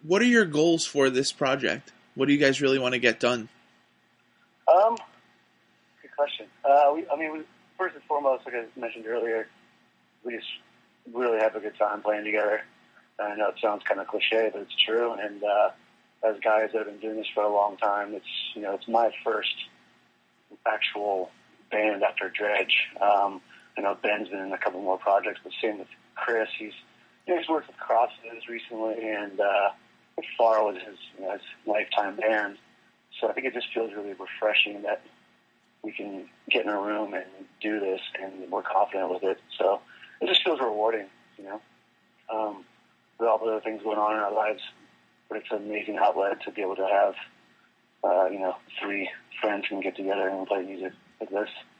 What are your goals for this project? What do you guys really want to get done? Good question. First and foremost, like I mentioned earlier, we just really have a good time playing together. I know it sounds kind of cliche, but it's true. And as guys that have been doing this for a long time, it's my first actual band after Dredge. I know Ben's been in a couple more projects, but same with Chris. He's worked with Crosses recently, and Far was his lifetime band. So I think it just feels really refreshing that we can get in a room and do this, and we're confident with it. So it just feels rewarding, with all the other things going on in our lives. But it's an amazing outlet to be able to have, 3 friends can get together and play music like this.